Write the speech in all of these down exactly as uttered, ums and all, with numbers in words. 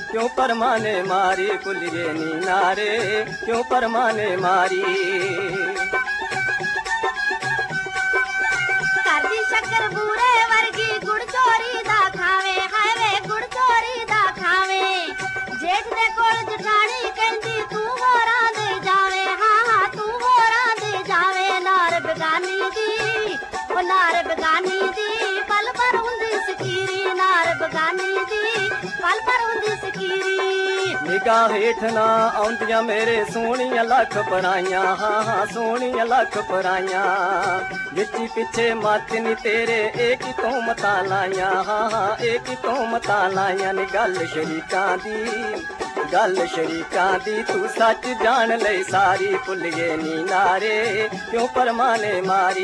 क्यों परमाने मारी भुल गए नी नारे क्यों परमाने मारी। करदी शक्कर बूरे वर्गी गुड़ चोरी दा खावे हाय वे गुड़ चोरी दा खावे। जेठ दे कोल जठानी कहंदी तू होरां दे जावे हाँ हाँ तू होरां दे जावे। नार बेगानी दी ओ नार बेगानी दी पल पर हुंदी सकीरी नार बेगानी दी पल पर हुंदी सकीरी। निगाह हेठ ना आउंदियां मेरे सोहणियां लख पराइयां हाँ हाँ सोहणियां लख पराइयां। विची पिछे मत नी तेरे एक ही तो मता लाइयां हाँ हाँ एक ही तो मता लाइयां। नी गल शरीकां दी गल शरीकां दी तू सच जान लई सारी भुल गए नी नारे क्यों परमाने मारी।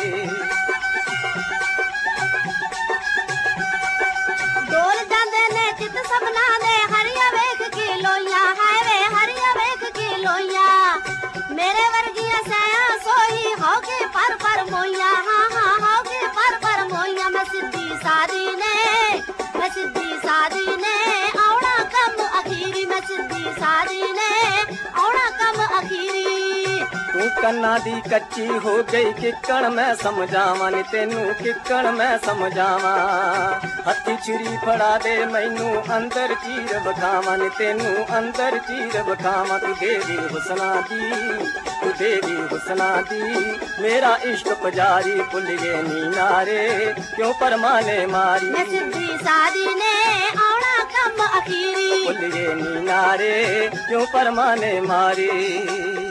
डोल जांदे ने चित सबना दे हरिया वेख के लोइया हाय वे हरिया वेख के लोइया। मेरे वर्गिया सया सोई होके पर पर मोइया हाँ हाँ होके पर पर मोइया। मैं सिद्धि सादी ने मैं सिद्धि सादी ने औना कम अखीरी मैं सिद्धि सादी ने औना कम अखीरी। तू कन्ना दी कच्ची हो गई किकण मैं समझावां नी तेनू किकण मैं समझावां। हथी छुरी फड़ा दे मैनू अंदर चीर बखावां नी तेनू अंदर चीर बखावां। तू देवी हुसना दी तू देवी हुसना दी मेरा इश्क पुजारी भुल गए नी नारे क्यों परमाने मारी। मैं सिद्धि सादी ने औना कम अखीरी भुल गए नी नारे क्यों परमाने मारी।